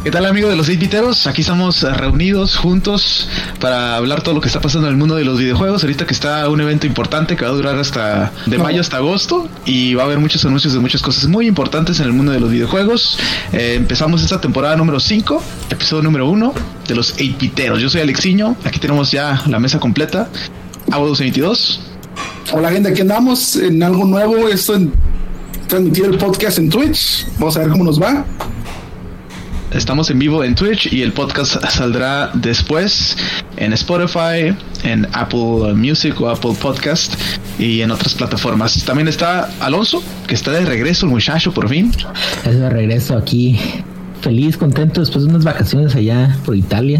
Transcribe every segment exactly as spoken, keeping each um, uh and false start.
¿Qué tal, amigos de los seis piteros? Aquí estamos reunidos juntos para hablar todo lo que está pasando en el mundo de los videojuegos. Ahorita que está un evento importante que va a durar hasta de mayo hasta agosto y va a haber muchos anuncios de muchas cosas muy importantes en el mundo de los videojuegos. Eh, empezamos esta temporada número cinco, episodio número uno de los seis piteros. Yo soy Alexiño, aquí tenemos ya la mesa completa. Abo doce veintidós. Hola, gente, aquí andamos en algo nuevo. Esto en transmitir el podcast en Twitch. Vamos a ver cómo nos va. Estamos en vivo en Twitch y el podcast saldrá después en Spotify, en Apple Music o Apple Podcast y en otras plataformas. También está Alonso, que está de regreso, el muchacho, por fin. Es de regreso aquí, feliz, contento después de unas vacaciones allá por Italia.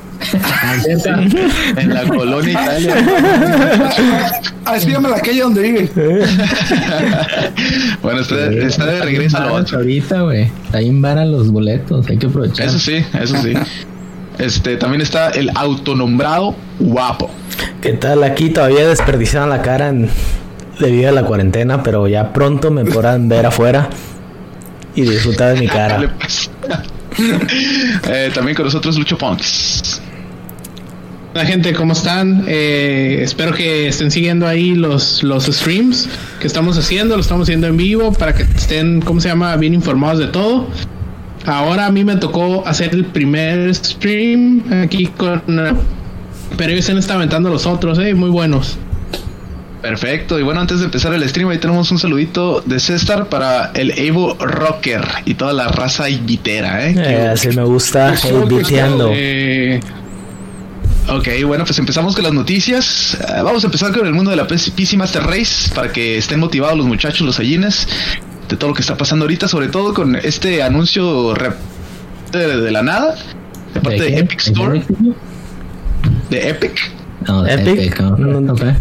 En la colonia Italia. Ah, es que llama la calle donde vive. Bueno, está, está de regreso a lo otro. Ahorita, güey. Ahí varan los boletos, hay que aprovechar. Eso sí, eso sí. Este, también está el autonombrado Guapo. ¿Qué tal? Aquí todavía desperdiciaron la cara en, debido a la cuarentena, pero ya pronto me podrán ver afuera y disfrutar de mi cara. eh, también con nosotros Lucho Punks. Hola, gente, ¿cómo están? Eh, espero que estén siguiendo ahí los, los streams que estamos haciendo, lo estamos haciendo en vivo para que estén, ¿cómo se llama?, bien informados de todo. Ahora a mí me tocó hacer el primer stream aquí con... Pero ellos se han estado aventando los otros, eh, muy buenos. Perfecto, y bueno, antes de empezar el stream, ahí tenemos un saludito de César para el Evo Rocker y toda la raza ibitera, ¿eh? eh así me gusta, ibiteando. Eh... Ok, bueno, pues empezamos con las noticias. Uh, vamos a empezar con el mundo de la P C Master Race para que estén motivados los muchachos, los allines, de todo lo que está pasando ahorita, sobre todo con este anuncio de, de la nada, de parte de, de Epic Store. De Epic. No, de Epic. Epic no, no, okay.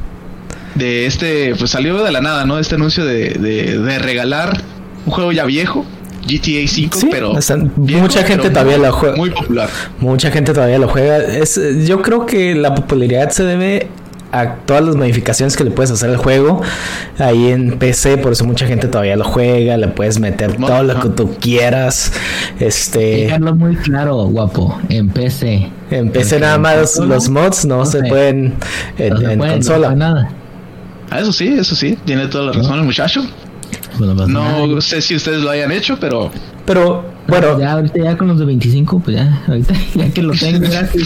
De este, pues salió de la nada, ¿no? Este anuncio de, de, de regalar un juego ya viejo, G T A cinco, sí, pero están, viejo, mucha gente pero todavía muy, lo juega. Muy popular. Mucha gente todavía lo juega. Es, yo creo que la popularidad se debe a todas las modificaciones que le puedes hacer al juego ahí en P C, por eso mucha gente todavía lo juega, le puedes meter no, todo no. lo que tú quieras. Este, dejarlo muy claro, Guapo, en P C. En P C nada más los, los mods no, no se sé. pueden en, no se en pueden, consola. No nada. Ah, eso sí, eso sí, tiene toda la razón el muchacho. Bueno, pues no nada. sé si ustedes lo hayan hecho, pero... Pero, bueno... Ya ahorita ya con los de veinticinco, pues ya, ahorita ya que lo tengo gratis.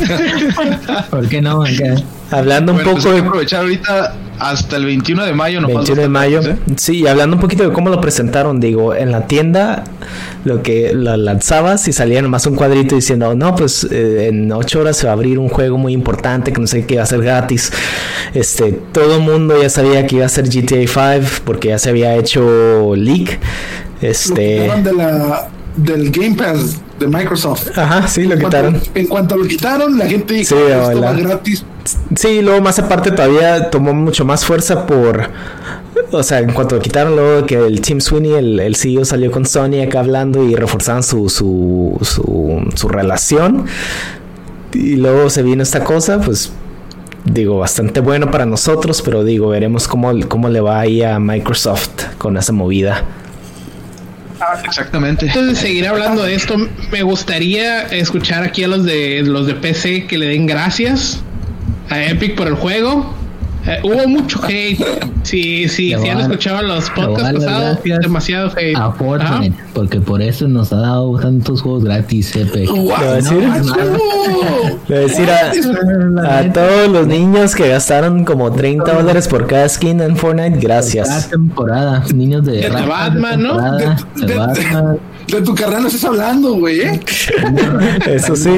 ¿Por qué no? Acá? Hablando bueno, un poco pues hay de... que aprovechar ahorita hasta el veintiuno de mayo. No veintiuno de mayo, ¿eh? Sí, hablando un poquito de cómo lo presentaron, digo, en la tienda lo que lo lanzabas y salía nomás un cuadrito diciendo, no, pues eh, en ocho horas se va a abrir un juego muy importante que no sé qué iba a ser gratis. Este, todo el mundo ya sabía que iba a ser G T A cinco porque ya se había hecho leak. Este... Lo de la, del Game Pass de Microsoft. Ajá, sí, lo en quitaron. Cuanto, en cuanto lo quitaron, la gente dijo, sí, esto va gratis. Sí, luego más aparte todavía tomó mucho más fuerza por... O sea, en cuanto lo quitaron, luego que el Tim Sweeney, el, el C E O, salió con Sony acá hablando y reforzaban su, su, su, su relación. Y luego se vino esta cosa, pues... Digo, bastante bueno para nosotros, pero digo, veremos cómo, cómo le va ahí a Microsoft con esa movida. Exactamente. Antes de seguir hablando de esto, me gustaría escuchar aquí a los de los de P C que le den gracias a Epic por el juego. Eh, hubo mucho hate. Sí, sí, si han escuchado los podcasts pasados, demasiado hate. A Fortnite, ¿ah? Porque por eso nos ha dado tantos juegos gratis Epic. Le voy a decir, no, le voy a, decir a, a todos los niños que gastaron como treinta dólares por cada skin en Fortnite, gracias. Cada temporada, niños de, de Batman, ¿no? De, de, de, Batman. De, de tu carrera no estás hablando, güey, ¿eh? Eso sí.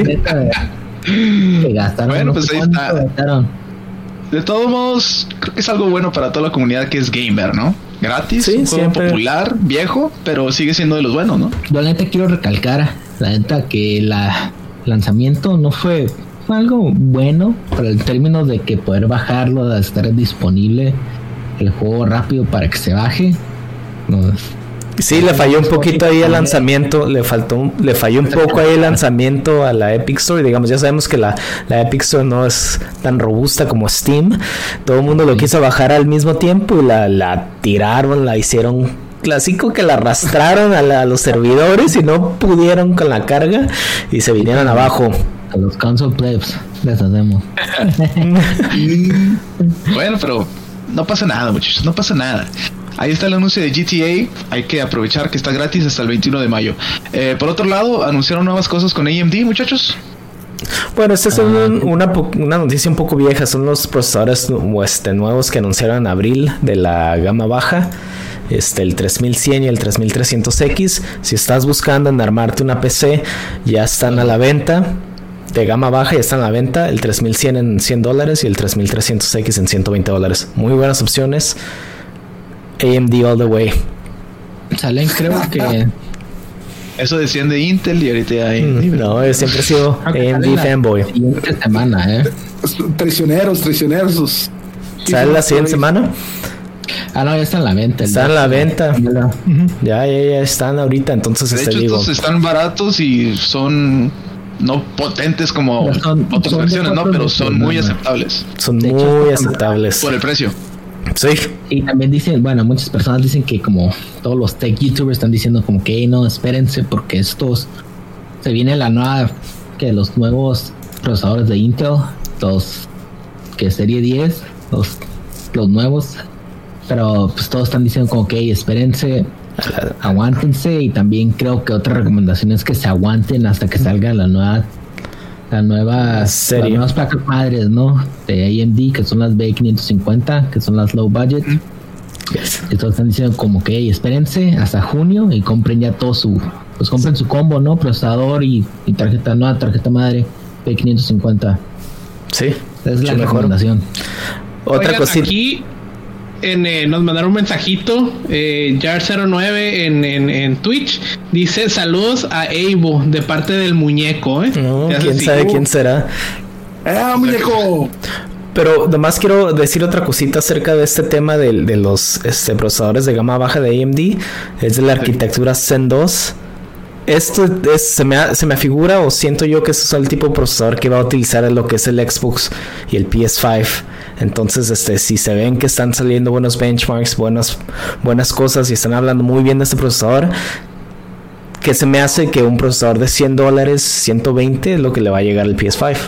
Que gastaron. Bueno, pues ahí está. Gastaron. De todos modos, creo que es algo bueno para toda la comunidad que es gamer, ¿no? Gratis, sí, un juego siempre popular, viejo, pero sigue siendo de los buenos, ¿no? Yo la neta quiero recalcar, la neta que la lanzamiento no fue, fue algo bueno para el término de que poder bajarlo, de estar disponible el juego rápido para que se baje. No, sí, le falló un poquito ahí el lanzamiento, le faltó, le falló un poco ahí el lanzamiento a la Epic Store. Digamos, ya sabemos que la, la Epic Store no es tan robusta como Steam. Todo el mundo lo quiso bajar al mismo tiempo y la, la tiraron, la hicieron clásico que la arrastraron a, la, a los servidores y no pudieron con la carga y se vinieron abajo. A los console plebs les hacemos. Bueno, pero no pasa nada, muchachos, no pasa nada. Ahí está el anuncio de G T A. Hay que aprovechar que está gratis hasta el veintiuno de mayo. Eh, por otro lado, anunciaron nuevas cosas con A M D, muchachos. Bueno, esta es un, una, una noticia un poco vieja. Son los procesadores este, nuevos que anunciaron en abril de la gama baja. Este, el tres mil cien y el tres mil trescientos X. Si estás buscando en armarte una P C, ya están a la venta. De gama baja ya están a la venta. El tres mil cien en cien dólares y el tres mil trescientos X en ciento veinte dólares. Muy buenas opciones. A M D all the way. Salen, creo que. Eso decían de Intel y ahorita hay. Mm, no, yo siempre he sido A M D fanboy. Siguiente semana, ¿eh? Traicioneros, traicioneros. ¿Sale la siguiente semana? Ah, no, ya está en la venta. Está en la venta. Ya, ya, ya están ahorita. Entonces, de este hecho, digo. estos están baratos y son no potentes como son, otras son versiones, ¿no? Pero son muy aceptables. Son de muy hecho, aceptables. Por el precio. Sí. Y también dicen, bueno, muchas personas dicen que como todos los tech youtubers están diciendo como que no, espérense porque estos se viene la nueva, que los nuevos procesadores de Intel, los que serie diez, los, los nuevos, pero pues todos están diciendo como que espérense, aguántense, y también creo que otra recomendación es que se aguanten hasta que salga la nueva la nueva serie, las nuevas placas madres, ¿no? De A M D, que son las B quinientos cincuenta, que son las low budget. Yes. Entonces están diciendo como que hey, espérense hasta junio y compren ya todo su, pues compren su combo, ¿no? Procesador y, y tarjeta, nueva tarjeta madre B quinientos cincuenta. Sí. Esa es la recomendación. Otra Oigan, cosita. Aquí en, eh, nos mandaron un mensajito, eh, Jar cero nueve en, en, en Twitch, dice saludos a Evo de parte del muñeco, ¿eh? No, quién sabe quién será. ¡Eh, muñeco! Pero nomás quiero decir otra cosita acerca de este tema de, de los este, procesadores de gama baja de A M D. Es de la arquitectura Zen dos. Esto es, se, me, se me figura o siento yo que este es el tipo de procesador que va a utilizar en lo que es el Xbox y el P S cinco. Entonces, este, si se ven que están saliendo buenos benchmarks, buenas, buenas cosas y están hablando muy bien de este procesador, que se me hace que un procesador de cien dólares, ciento veinte es lo que le va a llegar al P S cinco.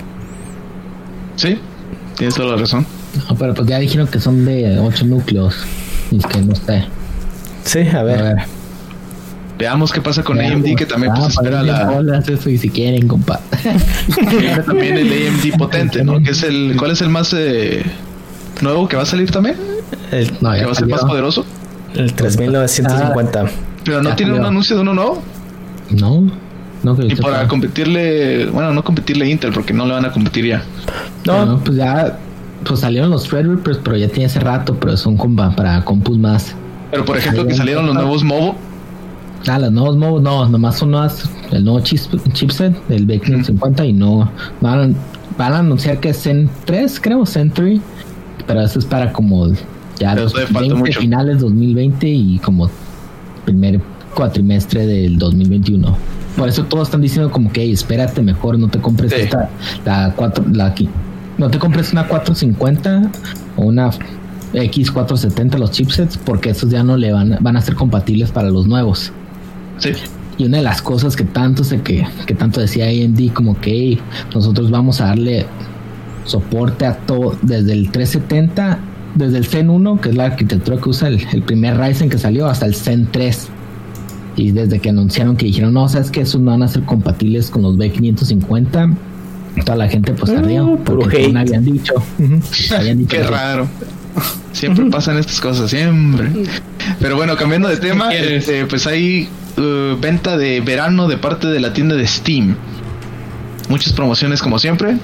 Sí, tienes toda la razón. No, pero pues ya dijeron que son de ocho núcleos. Y es que no sé. Sí, a ver. A ver. Veamos qué pasa con Veamos. A M D, que también ah, pues espera la... Bolas, eso, y si quieren, compa. También el A M D potente, ¿no? Que es el... ¿Cuál es el más eh, nuevo que va a salir también? El, no, ¿Que va a ser más poderoso? El tres mil novecientos cincuenta. Ah, ¿Pero no tiene salió. un anuncio de uno nuevo? No. No, y para para competirle... Bueno, no competirle a Intel, porque no le van a competir ya. No, no pues ya... Pues salieron los Threadrippers, pero ya tiene hace rato, pero son compa, para compus más. Pero por ejemplo, que salieron los nuevos Movo. Ah, los nuevos Movo, no, nomás son nuevas, el nuevo chipset del B quinientos cincuenta mm. y no van, van a anunciar que es Zen tres, creo, Zen tres, pero eso es para como ya los veinte, finales dos mil veinte y como primer cuatrimestre del dos mil veintiuno. Por eso todos están diciendo como que hey, espérate mejor, no te compres sí. esta, la cuatro, la aquí, no te compres una cuatrocientos cincuenta o una X cuatrocientos setenta los chipsets, porque esos ya no le van, van a ser compatibles para los nuevos. Sí. Y una de las cosas que tanto se que, que tanto decía A M D como que hey, nosotros vamos a darle soporte a todo desde el trescientos setenta, desde el Zen uno, que es la arquitectura que usa el, el primer Ryzen que salió, hasta el Zen tres. Y desde que anunciaron que dijeron, no, sabes que esos no van a ser compatibles con los B quinientos cincuenta, toda la gente pues ardió, uh, porque no habían dicho. Uh-huh. habían dicho Qué que... raro. Siempre pasan estas cosas, siempre. Pero bueno, cambiando de tema, este, pues hay uh, venta de verano de parte de la tienda de Steam. Muchas promociones como siempre.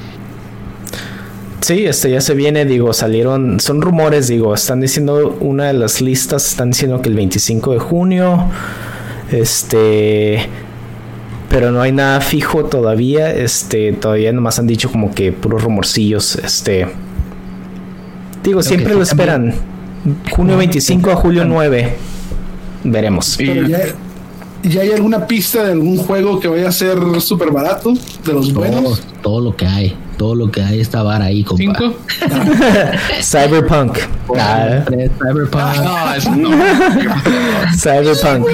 Sí, este ya se viene, digo, salieron, son rumores, digo, están diciendo, una de las listas están diciendo que el veinticinco de junio, este, pero no hay nada fijo todavía, este, todavía nomás han dicho como que puros rumorcillos, este... Digo, Creo siempre lo esperan. Junio veinticinco a julio nueve. Veremos. Pero ya, ¿ya hay alguna pista de algún juego que vaya a ser súper barato? De los buenos. Todo, todo lo que hay. todo lo que hay esta vara ahí, compa. ¿Cinco? Cyberpunk. Ah, Cyberpunk. No, eso no. Cyberpunk.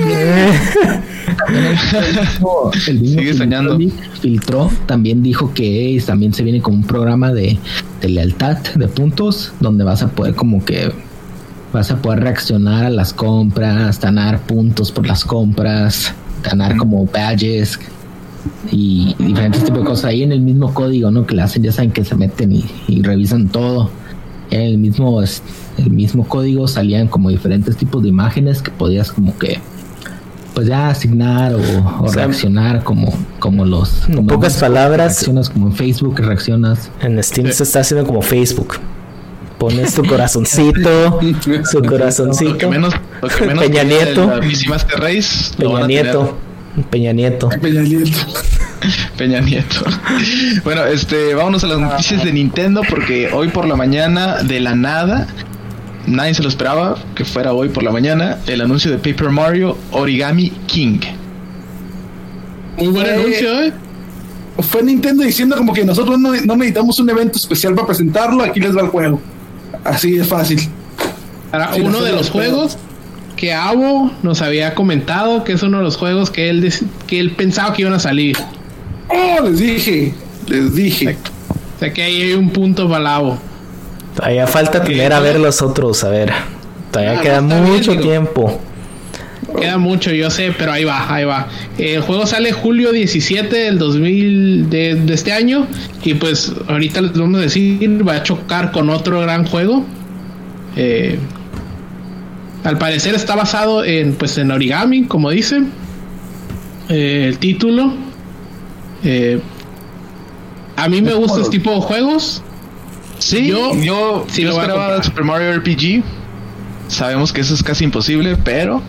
El mismo Sigue soñando. filtró, también dijo que eh, también se viene con un programa de, de lealtad, de puntos, donde vas a poder como que vas a poder reaccionar a las compras, ganar puntos por las compras, ganar como badges y diferentes tipos de cosas ahí en el mismo código, ¿no? Que le hacen, ya saben que se meten y, y revisan todo. En el mismo el mismo código salían como diferentes tipos de imágenes que podías como que pues ya asignar o, o, o sea, reaccionar como como los en como pocas en, palabras, reaccionas como en Facebook, reaccionas en Steam sí. Se está haciendo como Facebook. Pones tu corazoncito, su corazoncito. Lo que menos, lo que menos Peña Nieto. Master Race, Peña Nieto. Peña Nieto. Peña Nieto. Peña Nieto. Bueno, este, vámonos a las noticias de Nintendo porque hoy por la mañana, de la nada, nadie se lo esperaba que fuera hoy por la mañana, el anuncio de Paper Mario Origami King. Muy buen eh, anuncio, ¿eh? Fue Nintendo diciendo como que nosotros no, no necesitamos un evento especial para presentarlo, aquí les va el juego. Así de fácil. Para sí, uno de los juegos que Avo nos había comentado que es uno de los juegos que él que él pensaba que iban a salir. Oh, les dije, les dije. O sea que ahí hay un punto para Avo. Todavía falta tener a ver los otros, a ver. Todavía ah, queda no mucho bien, tiempo. Queda mucho, yo sé, pero ahí va, ahí va. El juego sale julio diecisiete del dos mil de, de este año y pues ahorita les vamos a decir, va a chocar con otro gran juego. Eh, al parecer está basado en pues en origami, como dicen. Eh, el título. Eh, a mí me gusta este tipo de juegos. Sí, yo, yo, sí yo esperaba Super Mario R P G. Sabemos que eso es casi imposible, pero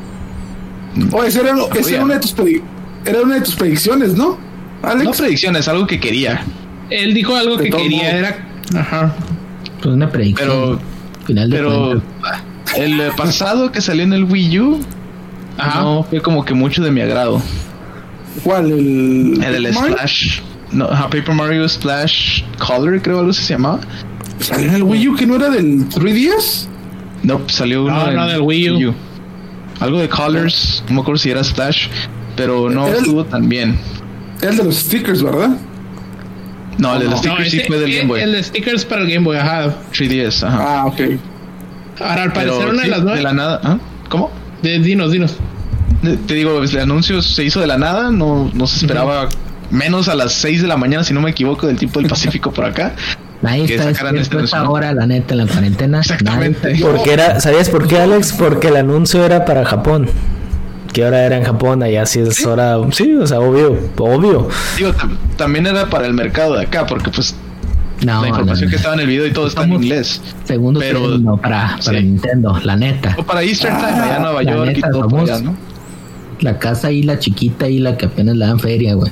Oye, esa era, esa era, una de tus predi- era una de tus predicciones, ¿no, Alex? No predicciones, algo que quería. Él dijo algo de que quería, modo. Era... Ajá. Pues una predicción. Pero, final de pero el pasado que salió en el Wii U, ajá, no fue como que mucho de mi agrado. ¿Cuál? El, el, el Splash. No, uh, Paper Mario Splash Color, creo algo así se llamaba. ¿Salió en el Wii U que no era del tres D S? No, salió uno no, no del Wii U. Wii U. Algo de Colors, no me acuerdo si era Splash, pero no el, estuvo tan bien. Era el de los stickers, ¿verdad? No, el de los no, stickers ese, sí fue del Game Boy. El de stickers para el Game Boy, ajá. tres D S, ajá. Ah, ok. Ahora, al parecer, pero, una sí, de las nueve. De la nada, ¿ah? ¿Cómo? De, dinos, dinos. De, te digo, el anuncio se hizo de la nada, no, no se esperaba uh-huh. menos a las seis de la mañana, si no me equivoco, del tipo del Pacífico por acá. Nadie está despierto esta hora, la neta, en la cuarentena. Exactamente. Porque era, ¿sabías por qué, Alex? Porque el anuncio era para Japón. Que ahora era en Japón, allá sí es ¿Sí? hora... Sí, o sea, obvio, obvio. Digo, t- también era para el mercado de acá, porque pues no, la información no, no. que estaba en el video y todo está en inglés. Segundo pero no, para, para sí. Nintendo, la neta. O para Easter Time, ah, allá en Nueva York neta, y todo por allá, ¿no? La casa ahí, la chiquita y la que apenas le dan feria, güey.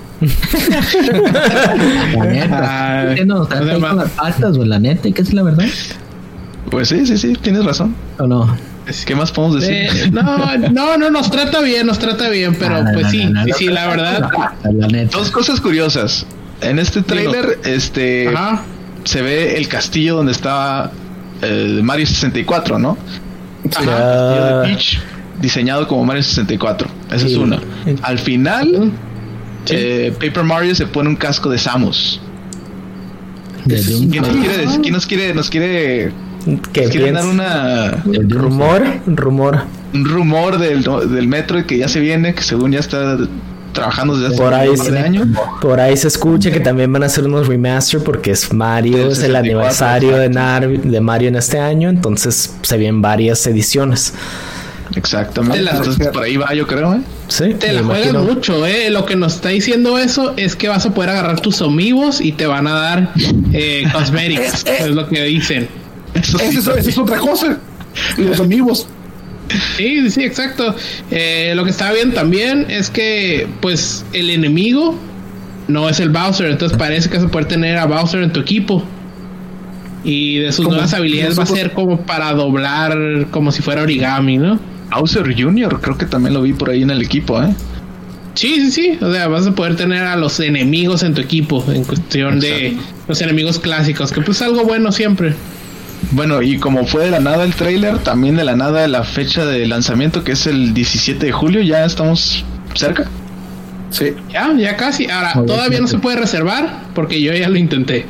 La neta. Ah, no, está ahí con las patas, güey, la neta, ¿y qué es la verdad? Pues sí, sí, sí, tienes razón. ¿O no? ¿Qué más podemos decir? Eh, no, no, no, nos trata bien, nos trata bien, pero ah, pues no, sí, no, no, sí, sí, la verdad. La neta. Dos cosas curiosas. En este trailer, este, Ajá. se ve el castillo donde estaba el Mario sesenta y cuatro, ¿no? Ajá. El castillo de Peach, diseñado como Mario sesenta y cuatro. Esa sí. es una. Al final, sí. eh, Paper Mario se pone un casco de Samus. ¿Quién nos quiere, ¿quién nos quiere, nos quiere que quieren dar una un rumor, un rumor, un rumor del, del metro que ya se viene, que según ya está trabajando desde hace por ahí un par de años. Por ahí se escucha que también van a hacer unos remaster porque es Mario, es el aniversario de, Nar- de Mario en este año, entonces se vienen varias ediciones. Exactamente. La, entonces por ahí va, yo creo, ¿eh? Sí. Te la juegas mucho, eh. Lo que nos está diciendo eso es que vas a poder agarrar tus amigos y te van a dar eh, cosméticos. Es lo que dicen. Eso, sí, eso, eso es otra cosa. Y los amigos. Sí, sí, exacto. Eh, lo que estaba viendo también es que, pues, el enemigo no es el Bowser. Entonces parece que vas a poder tener a Bowser en tu equipo. Y de sus nuevas habilidades va a ser como para doblar, como si fuera origami, ¿no? Bowser junior, creo que también lo vi por ahí en el equipo, ¿eh? Sí, sí, sí. O sea, vas a poder tener a los enemigos en tu equipo en cuestión Exacto. de los enemigos clásicos, que pues es algo bueno siempre. Bueno, y como fue de la nada el trailer, también de la nada la fecha de lanzamiento, que es el diecisiete de julio, ya estamos cerca. Sí. Ya, ya casi. Ahora, Joder, todavía no se puede reservar porque yo ya lo intenté.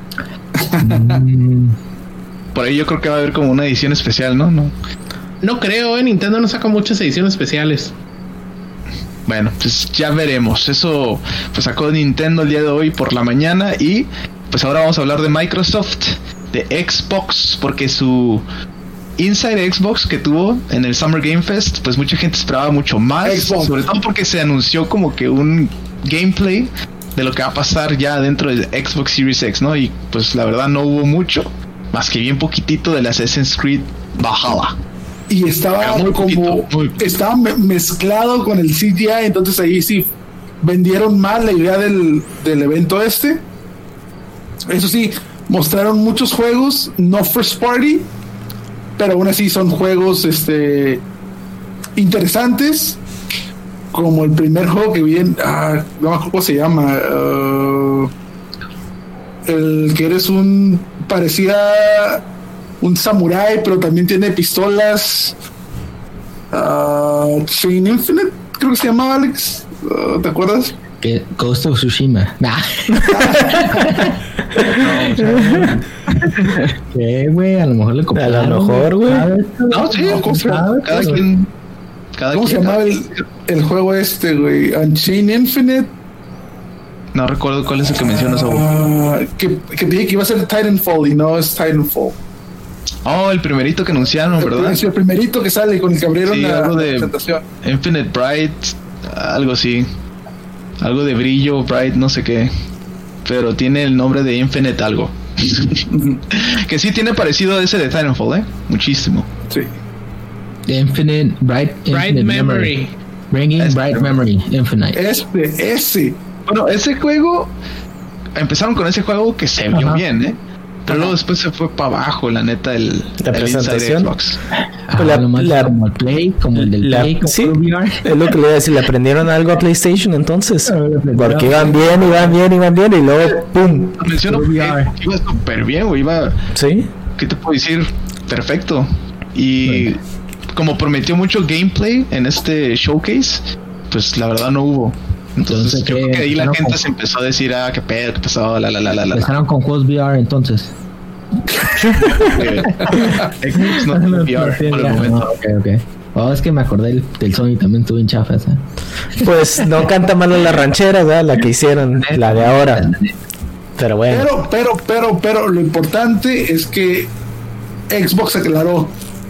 Por ahí yo creo que va a haber como una edición especial, ¿no? No, no creo, ¿eh? Nintendo no saca muchas ediciones especiales. Bueno, pues ya veremos. Eso pues sacó Nintendo el día de hoy por la mañana. Y pues ahora vamos a hablar de Microsoft, de Xbox, porque su Inside Xbox que tuvo en el Summer Game Fest, pues mucha gente esperaba mucho más, Xbox. Sobre todo porque se anunció como que un gameplay de lo que va a pasar ya dentro del Xbox Series X, ¿no? Y pues la verdad no hubo mucho, más que bien poquitito del Assassin's Creed Valhalla. Y estaba muy como muy... estaba me- mezclado con el C G I, entonces ahí sí vendieron mal la idea del, del evento este. Eso sí, mostraron muchos juegos, no first party, pero aún así son juegos este interesantes, como el primer juego que vi en, ah, no me acuerdo cómo se llama, uh, el que eres un parecía un samurái, pero también tiene pistolas. Uh, Chain Infinite, creo que se llamaba, Alex. Uh, ¿Te acuerdas? Que Ghost of Tsushima. Nah. ¿Qué, güey? A lo mejor le copiaron. A lo mejor, güey. No, sí, no, cada, cada quien. Cada ¿Cómo quien, se llamaba el, el juego este, güey? Unchained Infinite. No recuerdo cuál es el que mencionas, uh, que, que dije que iba a ser Titanfall y no es Titanfall. Oh, el primerito que anunciaron, el, ¿verdad? Es el primerito que sale con el que abrieron sí, la, algo la de presentación. Infinite Bright, algo así. Algo de brillo, Bright, no sé qué. Pero tiene el nombre de Infinite algo. Que sí tiene parecido a ese de Titanfall, ¿eh? Muchísimo. Sí. Infinite, Bright, Bright Infinite Memory. Memory. Bringing este, Bright Memory, Infinite. Este, ese. Bueno, ese juego... Empezaron con ese juego que se vio bien, ¿eh? Pero luego después se fue para abajo, la neta, el, la el presentación. Xbox. Ah, la, la, como el Play, como el del la, Play, como sí, el V R. Es lo que le iba a decir, ¿le aprendieron algo a PlayStation entonces? Porque iban bien, iban bien, iban bien y luego ¡pum! Menciono que iba súper bien, güey, iba... ¿Sí? ¿Qué te puedo decir? Perfecto. Y sí. Como prometió mucho gameplay en este showcase, pues la verdad no hubo. Entonces, entonces yo creo que ahí la gente con... se empezó a decir, ah, qué pedo, qué pasó, la, la, la, la, la. Empezaron con juegos V R entonces. Xbox no tiene V R por el momento. No, okay, okay. Oh, es que me acordé del, del Sony, también estuvo en chafas, ¿eh? Pues no canta mal la ranchera, ¿verdad? La que hicieron, la de ahora. Pero bueno. Pero, pero, pero, pero, lo importante es que Xbox aclaró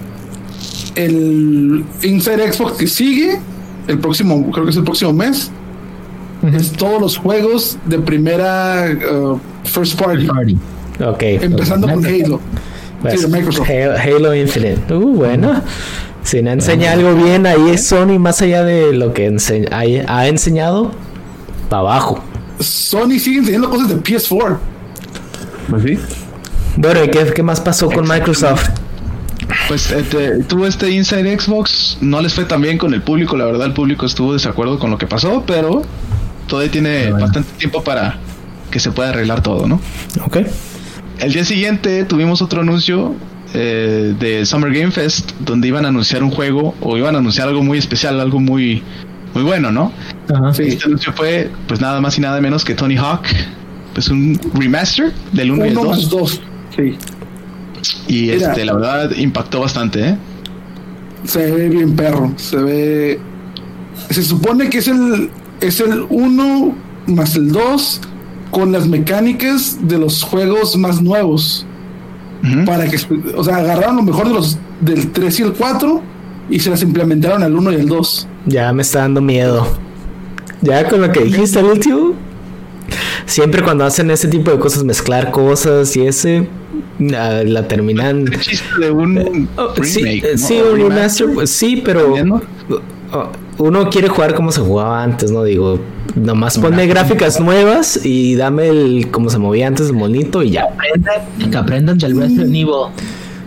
el Inside Xbox que sigue el próximo, creo que es el próximo mes. Uh-huh. Es todos los juegos de primera uh, first party. party. Okay. Empezando con Halo. Pues, sí, de Microsoft. Halo, Halo Infinite. Uh, bueno. Si no enseña algo bien, ahí es Sony más allá de lo que ense- ha, ha enseñado, para abajo. Sony sigue enseñando cosas de P S cuatro. Pues sí. Bueno, ¿y qué, qué más pasó con Microsoft? Pues este, tuvo este Inside Xbox, no les fue tan bien con el público, la verdad el público estuvo de desacuerdo con lo que pasó, pero todavía tiene bueno. bastante tiempo para que se pueda arreglar todo, ¿no? Ok. El día siguiente tuvimos otro anuncio eh, de Summer Game Fest, donde iban a anunciar un juego, o iban a anunciar algo muy especial, algo muy, muy bueno, ¿no? Ajá, sí. Este anuncio fue, pues nada más y nada menos que Tony Hawk, pues un remaster del uno y el dos. Más dos, sí. Y Mira, este, la verdad impactó bastante, ¿eh? Se ve bien perro, se ve. Se supone que es el es el uno más el dos con las mecánicas de los juegos más nuevos. Uh-huh. Para que, o sea, agarraron lo mejor de los del tres y el cuatro y se las implementaron al uno y el dos. Ya me está dando miedo. Ya con lo que dijiste al último. Siempre cuando hacen ese tipo de cosas, mezclar cosas y ese la, la terminan. El chiste de un eh, oh, remake, sí, ¿no? sí, un remaster, pues, sí, pero oh, uno quiere jugar como se jugaba antes, ¿no? Digo, nomás ponme gráficas nuevas y dame el como se movía antes el monito y ya. Que aprendan, que aprendan del Resident Evil.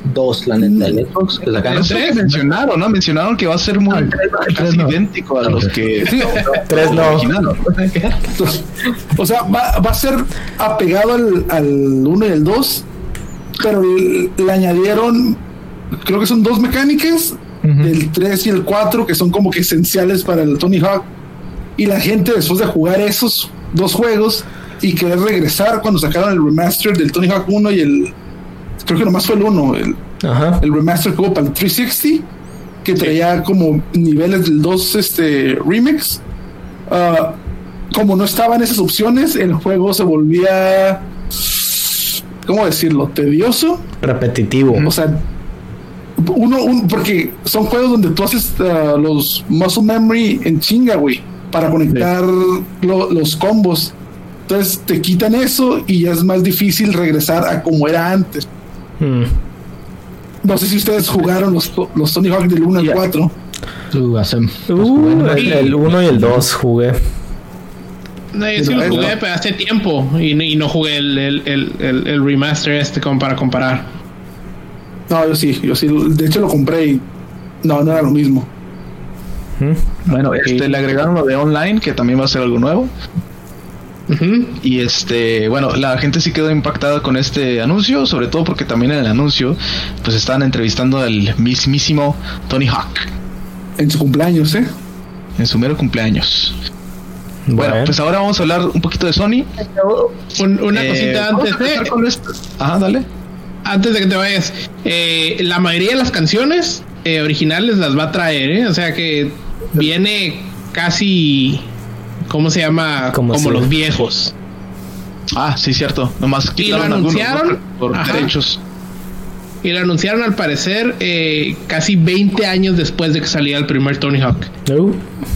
dos, la neta, el Xbox que sacaron. Tres mencionaron, ¿no? Mencionaron que va a ser muy Ah, tres, casi tres no. idéntico a los que Sí, Tres no. originaron. entonces, o sea, va, va a ser apegado al, al uno y el dos, pero le, le añadieron, creo que son dos mecánicas, Ujú. el tres y el cuatro, que son como que esenciales para el Tony Hawk. Y la gente, después de jugar esos dos juegos y querer regresar cuando sacaron el remaster del Tony Hawk uno y el, creo que nomás fue el uno, el, Ajá. el remaster que hubo para el trescientos sesenta, que traía como niveles del dos este, remix. Ah, como no estaban esas opciones, el juego se volvía, ¿cómo decirlo?, tedioso. Repetitivo. O sea, uno, un, porque son juegos donde tú haces uh, los muscle memory en chinga, güey, para conectar lo, los combos. Entonces te quitan eso y ya es más difícil regresar a como era antes. Mm. No sé si ustedes jugaron los, los Tony Hawk del uno al Ya. cuatro. Uh, hace- Uh, el, el uno y el dos jugué. No, yo sí lo Pero, jugué ¿no? pero hace tiempo y, no- y no jugué el, el, el, el, el remaster este como para comparar. No, yo sí, yo sí. De hecho lo compré y no, no era lo mismo. Mm. Bueno, este, le agregaron lo de online, que también va a ser algo nuevo. Ujú. Y este, bueno, la gente sí quedó impactada con este anuncio, sobre todo porque también en el anuncio, pues estaban entrevistando al mismísimo Tony Hawk En su cumpleaños, ¿eh? en su mero cumpleaños. Bueno, Bueno. pues ahora vamos a hablar un poquito de Sony. Un- una Eh, cosita vamos antes a empezar de con esto. Ajá, dale. antes de que te vayas. Eh, la mayoría de las canciones eh, originales las va a traer, ¿eh? O sea que viene casi, ¿cómo se llama? Como Como si- los viejos. Ah, sí, cierto. Nomás Y lo quitaron algunos, ¿no? anunciaron. por, por Ajá. derechos. Y lo anunciaron al parecer eh, casi veinte años después de que salía el primer Tony Hawk. Uh,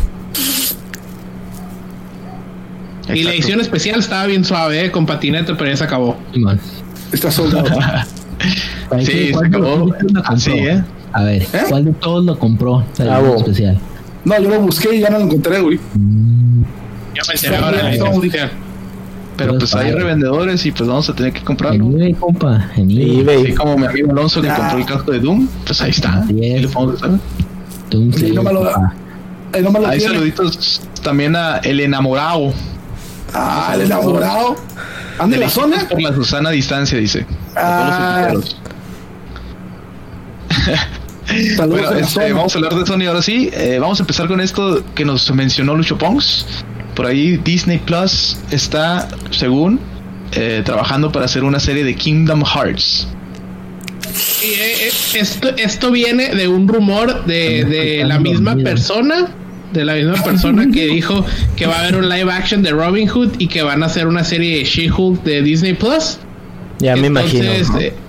Y la Exacto. edición especial estaba bien suave, ¿eh? Con patinete, pero ya se acabó. Simón. Está soldado. ¿Para Sí, qué? se ¿Cuál de acabó todos lo compró? así, ¿eh? A ver, ¿Eh? ¿cuál de todos lo compró? La Ah, edición bo. especial. No, yo lo busqué y ya no lo encontré, güey. Ya me enteré ahora. Sí, la edición sí. especial. Pero pues hay revendedores y pues vamos a tener que comprarlo. En eBay, compa. En eBay. eBay. Así como mi amigo Alonso que Ah. compró el casco de Doom, pues ahí está. Así es. Ahí le podemos usar. Tú, Sí, no me lo compa. Ahí no me lo Hay tiene. saluditos también a El Enamorado. Ah, el enamorado. ¿Anda en la zona? Por la Susana distancia, dice. A Ah. todos los Saludos invitados. a Bueno, la este, zona. vamos a hablar de Sony ahora sí. Eh, vamos a empezar con esto que nos mencionó Lucho Pongs. Por ahí Disney Plus está, según, eh, trabajando para hacer una serie de Kingdom Hearts. Y, eh, eh, esto, esto viene de un rumor de, de la misma persona, de la misma persona que dijo que va a haber un live action de Robin Hood y que van a hacer una serie de She-Hulk de Disney Plus. ya me imagino. Entonces, ¿no? eh,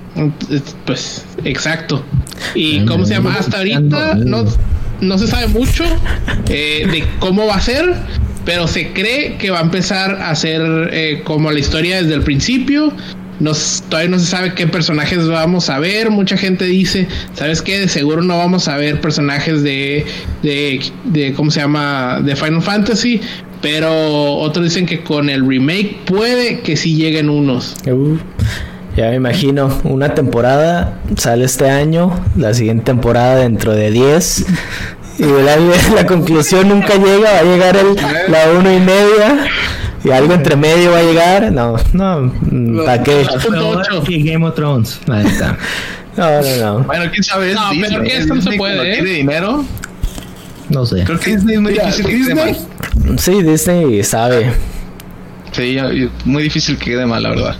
pues, exacto. Y Ay, cómo no, se llama no, hasta no, ahorita no. no, no se sabe mucho eh, de cómo va a ser, pero se cree que va a empezar a ser eh, como la historia desde el principio. Nos, todavía no se sabe qué personajes vamos a ver. Mucha gente dice, ¿sabes qué? De seguro no vamos a ver personajes de, de, de ¿cómo se llama? De Final Fantasy. Pero otros dicen que con el remake puede que sí lleguen unos. Uh, ya me imagino. Una temporada sale este año, la siguiente temporada dentro de diez. Y la, la conclusión nunca llega, va a llegar el, la uno y media. Y algo entre medio va a llegar. No, no, ¿para qué? Punto ocho. Y Game of Thrones. Ahí está. No, no, no. Bueno, quién sabe. Es No, Disney. pero que esto no se Disney puede, cuando ¿eh? tiene dinero. No sé. Creo que Disney es muy Mira, difícil que quede Disney, mal. Sí, Disney sabe. Sí, ya- ya- muy difícil que quede mal, la verdad.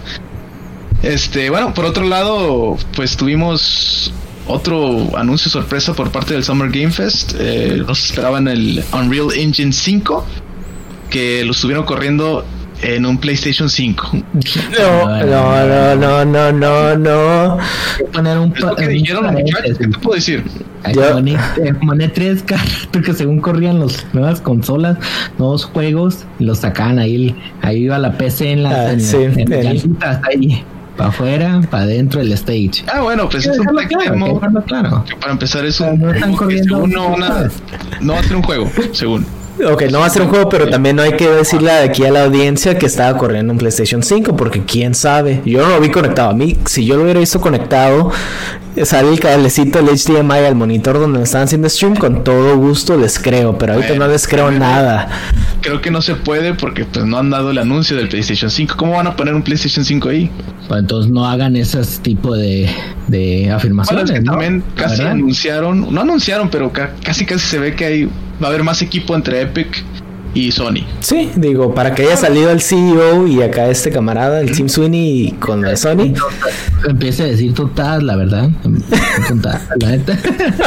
Este, bueno, por otro lado, pues tuvimos otro anuncio sorpresa por parte del Summer Game Fest. Eh, nos esperaban el Unreal Engine cinco, que lo estuvieron corriendo en un PlayStation cinco. No, no, no, no, no, no, no. Hay que poner un Es lo que un dijeron los muchachos, ¿qué paréntesis. te puedo decir? Hay Yo- que poner, eh, poner tres cartas porque según corrían las nuevas consolas, nuevos juegos, y los sacaban ahí, ahí iba la P C en la, Ah, en, sí, en la el- llantita, hasta ahí, para afuera, para adentro del stage. Ah, bueno, pues Hay es que un dejarlo tech claro, hay que demo dejarlo claro. que para empezar es O sea, un no están juego que corriendo según no, van a- no va a ser un juego, según. Ok, no va a ser un juego, pero también no hay que decirle aquí a la audiencia que estaba corriendo en PlayStation cinco, porque quién sabe. Yo no lo vi conectado. A mí, si yo lo hubiera visto conectado, sale el cablecito del H D M I al monitor donde me estaban haciendo stream, con todo gusto les creo, pero ahorita bueno, no les creo nada. Creo que no se puede porque pues no han dado el anuncio del PlayStation cinco. ¿Cómo van a poner un PlayStation cinco ahí? Pues entonces no hagan ese tipo de, de afirmaciones. Bueno, es que ¿no? también casi anunciaron, no anunciaron, pero ca- casi casi se ve que hay va a haber más equipo entre Epic y Sony. Sí, digo, para que haya salido el C E O y acá este camarada, el Tim Sweeney con la de Sony. Empieza a decir tontadas, la verdad. Tontadas, la neta.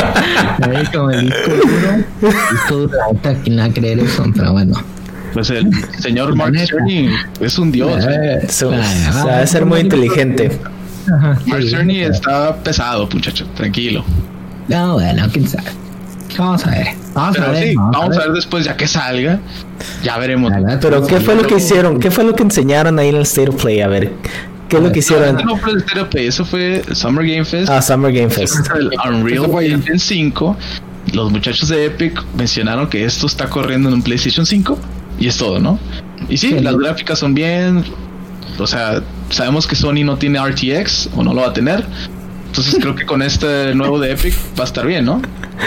Como el disco duro. Disco duro, la neta, ¿quién va a creer eso? Pero bueno. Pues el señor Mark Cerny es un dios. Eh, so, eh, o sea, debe ser muy inteligente. Ajá, Mark sí, Cerny sí. está pesado, muchacho. Tranquilo. No, bueno, quién sabe. Vamos a ver. Vamos Pero a ver. sí, vamos, vamos a a ver después, ya que salga. Ya veremos. La verdad, Pero ¿qué fue lo que hicieron? ¿Qué fue lo que enseñaron ahí en el State of Play? A ver, ¿qué es lo que hicieron? No, no fue el State of Play, eso fue Summer Game Fest. Ah, Summer Game Fest. El Unreal Engine cinco. Los muchachos de Epic mencionaron que esto está corriendo en un PlayStation cinco. Y es todo, ¿no? Y sí, Sí. las gráficas son bien. O sea, sabemos que Sony no tiene R T X o no lo va a tener. Entonces creo que con este nuevo de Epic va a estar bien, ¿no?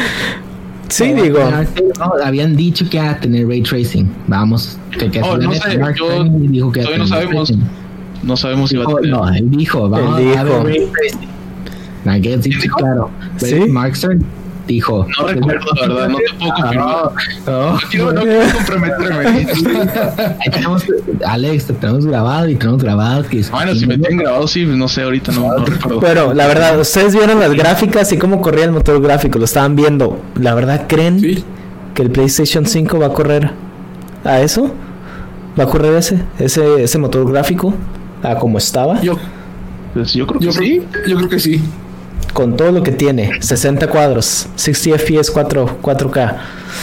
Sí, no, digo. no, habían dicho que iba a tener ray tracing. Vamos. Que, que Oh, no sé, Mark yo Cerny dijo que todavía no iba a tener sabemos. ray tracing. No sabemos si va a Dijo- tener. No, él dijo, vamos Él a dijo. ver ray tracing. Hay que decir ¿Quién dijo? claro. ¿Sí? Mark Cerny dijo. No recuerdo, la verdad, no te puedo confirmar. No, No quiero, no quiero comprometerme. ahí tenemos, Alex, te tenemos grabado y tenemos grabado que Bueno, si me tienen grabado, sí, no sé, ahorita no, no recuerdo. Bueno, la verdad, ustedes vieron las gráficas y cómo corría el motor gráfico, lo estaban viendo. ¿La verdad creen Sí. que el PlayStation cinco va a correr a eso? ¿Va a correr ese ese ese motor gráfico a como estaba? Yo, Pues yo creo que yo, sí. creo, yo creo que sí. Con todo lo que tiene, sesenta cuadros, sesenta F P S, cuatro, cuatro K.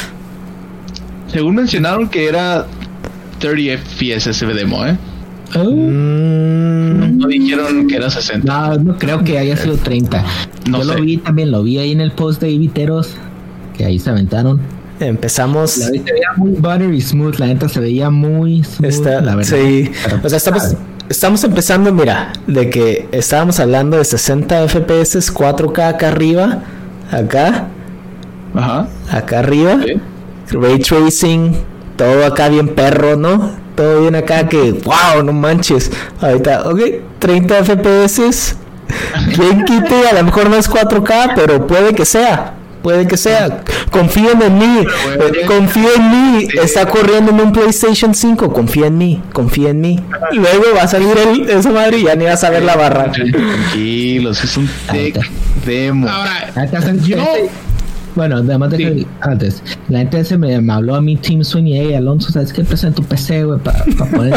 Según mencionaron que era treinta F P S ese demo, ¿eh? Oh, Mm, No dijeron que era sesenta. no, no creo que haya sido treinta. No Yo sé. lo vi también, lo vi ahí en el post de Viteros, que ahí se aventaron. empezamos. La se veía muy buttery smooth, la neta se veía muy smooth, Está, la verdad. sí, Pero, o sea, estamos, estamos empezando, mira, de que estábamos hablando de sesenta F P S, cuatro K acá arriba, acá, Ajá. acá arriba, Sí. ray tracing, todo acá bien perro, ¿no? Todo bien acá que, wow, no manches. Ahorita, ok, treinta F P S, ¿quién quite? A lo mejor no es cuatro K, pero puede que sea. Puede que sea. Confíen en mí. Puede. Confía en mí. Sí. Está corriendo en un PlayStation cinco. Confía en mí. Confía en mí. Luego va a salir el, esa madre y ya ni vas a ver la barra. Tranquilos, es un tech demo. Ahora, la neta, se- yo, bueno, además de Sí. que antes, la gente se me, me habló a mi Team Swing y hey, Alonso, ¿sabes qué? Presenta tu P C, güey, para pa poner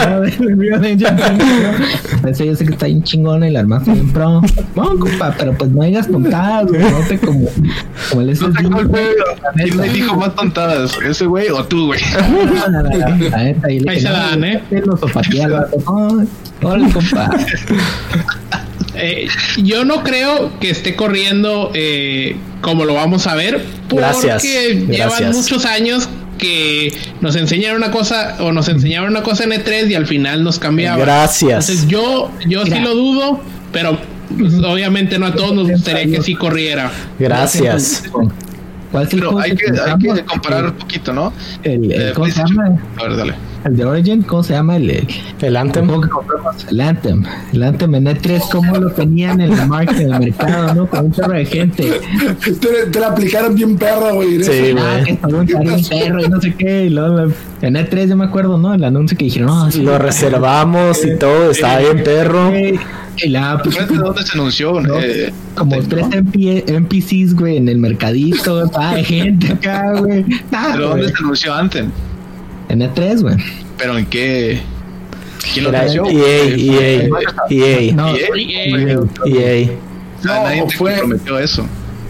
el P C. Yo sé que está bien chingona y la armaste bien pro. No, compa, pero pues no digas tontadas, güey, no te como, como el No S S D. sé cuál fue. la ¿Quién neta. me dijo más tontadas? ¿Ese güey o tú, güey? No, no, no, no, la neta, y le Ahí dije, se no, la dan, ¿eh? Los sopateé al vato. No, órale, compa. eh, yo no creo que esté corriendo eh, como lo vamos a ver, porque Gracias, llevan gracias. muchos años que nos enseñaron una cosa o nos enseñaron una cosa en E tres y al final nos cambiaban. Gracias. Entonces yo, yo sí Mira. lo dudo, pero pues, obviamente no a todos nos gustaría que sí corriera. Gracias. ¿Cuál es el Pero juego hay que, hay que compramos? comparar un poquito, ¿no? El, el- Eh, ¿Cómo se PlayStation. llama? A ver, dale. El de Origin, ¿cómo se llama? El, el, El el Anthem. juego que compramos. El Anthem. El Anthem en E tres, ¿cómo lo tenían en el market, en el mercado, no? Con un chorro de gente. Te, te la aplicaron bien perra, güey. Sí, Ah, güey. que estaba un carro, un perro y no sé qué. Y luego la- en E tres yo me acuerdo, ¿no? El anuncio que dijeron, no, sí, Lo reservamos y todo. Estaba bien perro. güey. Y la, pues, ¿De dónde se anunció? No, Eh, como ¿no? tres M P N P Cs, güey, en el mercadito, güey, hay gente acá, güey. Ah, ¿Pero güey. dónde se anunció antes? En E tres, güey. ¿Pero en qué? ¿Quién lo Era anunció? E A, E A, E A, No, E A. Eh, E A. O sea, No, nadie te fue- prometió eso.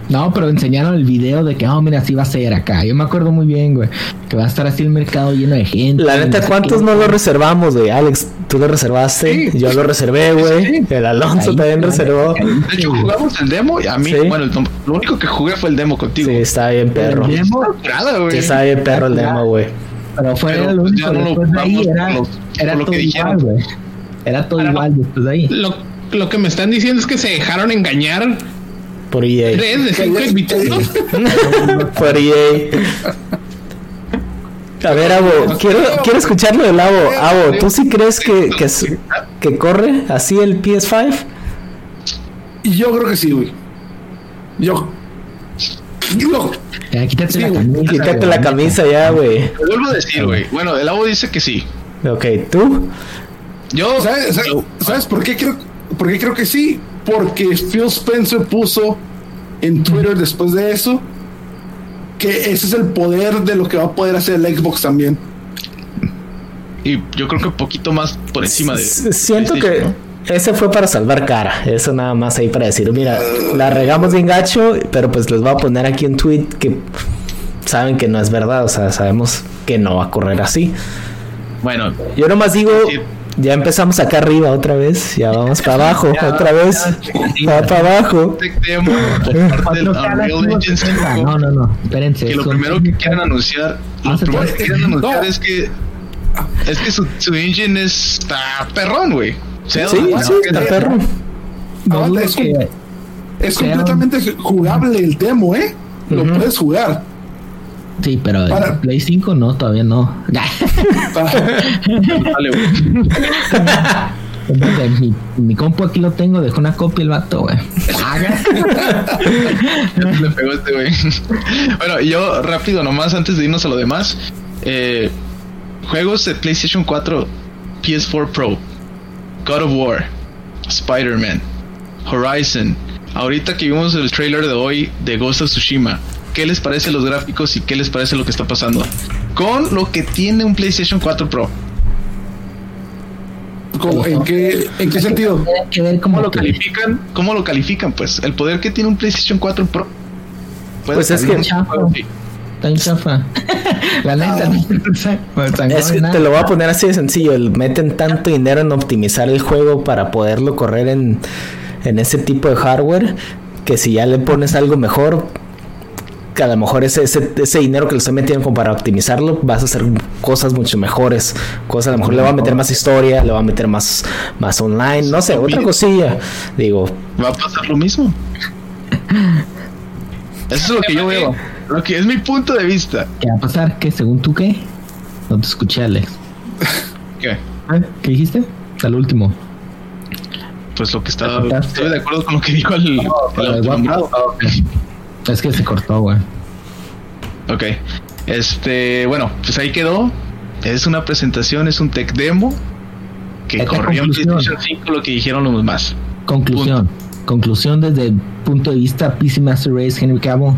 No, pero enseñaron el video de que, oh, mira, así va a ser acá. Yo me acuerdo muy bien, güey, que va a estar así el mercado lleno de gente. La neta, ¿cuántos no lo reservamos, güey? Alex, tú lo reservaste, sí. Yo lo reservé, güey. Sí, sí. El Alonso ahí, también reservó. De hecho, jugamos el demo y a mí, ¿sí? Bueno, el, lo único que jugué fue el demo contigo. Sí, está bien perro. El demo, sí, está bien perro el demo, güey. Pero fue pero, el único, no después de ahí era, lo, era todo igual, güey. Era todo pero, igual después de ahí. Lo, lo que me están diciendo es que se dejaron engañar por E A. ¿Tres de cinco invitados? Por E A. A ver, Abo, quiero, quiero escucharlo del Abo. Abo, ¿tú sí crees que, que, que corre así el P S cinco? Yo creo que sí, güey. Yo. Yo. Ya, quítate sí, la camisa. Quítate la camisa ya, güey. Te vuelvo a decir, güey. Bueno, el Abo dice que sí. Ok, ¿tú? Yo. ¿Sabes, ¿sabes, ¿sabes por qué creo, por qué creo que sí? Porque Phil Spencer puso en Twitter después de eso que ese es el poder de lo que va a poder hacer el Xbox también. Y yo creo que un poquito más por encima de... Siento que ¿no? Ese fue para salvar cara. Eso nada más ahí para decir, mira, la regamos bien gacho, pero pues les voy a poner aquí un tweet que saben que no es verdad. O sea, sabemos que no va a correr así. Bueno, yo nomás digo... Sí. Ya empezamos acá arriba otra vez, ya vamos para abajo, ya, otra vez, va para abajo. No, no, no, espérense. Que lo primero que quieren anunciar, lo primero que quieren anunciar es que es que su, su engine está perrón, güey. O sea, sí, sí, está perrón. No, es, que es completamente jugable el demo, ¿eh? Lo uh-huh. puedes jugar. Sí, pero el Para. Play cinco no, todavía no. Dale, güey. mi, mi compu aquí lo tengo, dejó una copia el vato, güey. Le pegó este, güey. Bueno, yo rápido nomás, antes de irnos a lo demás. Eh, juegos de PlayStation cuatro, P S cuatro Pro, God of War, Spider-Man, Horizon. Ahorita que vimos el trailer de hoy de Ghost of Tsushima, ¿qué les parece los gráficos y qué les parece lo que está pasando con lo que tiene un PlayStation cuatro Pro? ¿Cómo, en, qué, ¿En qué sentido? Que ver cómo, ¿Cómo lo califican? ¿Cómo lo califican? Pues el poder que tiene un PlayStation cuatro Pro. Pues es que chafa. Está en chafa. La neta. Es que te lo voy a poner así de sencillo. Meten tanto dinero en optimizar el juego para poderlo correr en, en ese tipo de hardware, que si ya le pones algo mejor, que a lo mejor ese, ese, ese dinero que le estoy metiendo como para optimizarlo, vas a hacer cosas mucho mejores. Cosas, a lo mejor le va a meter más historia, le va a meter más, más online, no sé, otra cosilla. Digo, va a pasar lo mismo. Eso es lo que yo veo. Lo que es mi punto de vista. ¿Qué va a pasar? ¿Qué? ¿Según tú qué? No te escuché, Alex. ¿Qué? ¿Qué dijiste? Al último. Pues lo que estaba... Estoy de acuerdo con lo que dijo el... No, el, el guapo. Es que se cortó, güey. Ok. Este, bueno, pues ahí quedó. Es una presentación, es un tech demo que Esta corrió en PlayStation cinco, lo que dijeron los más. Conclusión. Punto. Conclusión desde el punto de vista P C Master Race, Henry Cavill.